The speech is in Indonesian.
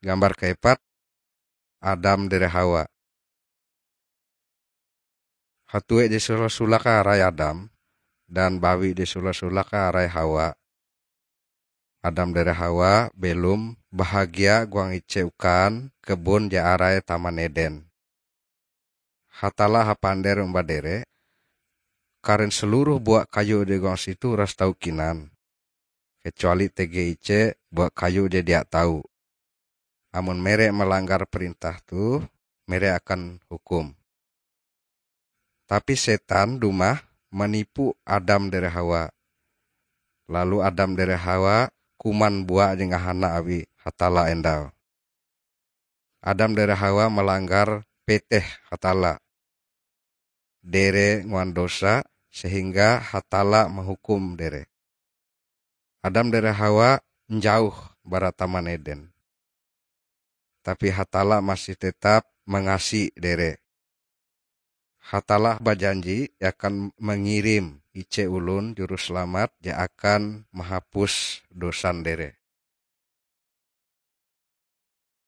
Gambar keempat, Adam dere Hawa. Hatue di sula-sula ka arai Adam, dan bawi di sula-sula ka arai Hawa. Adam dere Hawa belum bahagia guang iceukan kebun ja arai Taman Eden. Hatala hapander umbadere, karen seluruh buah kayu di guang situ ras tau kinan. Kecuali TGIC buah kayu dia tahu. Amun mere melanggar perintah tuh, mere akan hukum. Tapi setan dumah menipu Adam dere Hawa. Lalu Adam dere Hawa kuman buah jeung ahana awi hatala endau. Adam dere Hawa melanggar peteh hatala. Dere nguan dosa sehingga hatala menghukum dere. Adam dere Hawa menjauh bara Taman Eden. Tapi hatala masih tetap mengasihi dere. Hatala berjanji akan mengirim Ice Ulun juru selamat yang akan menghapus dosa dere.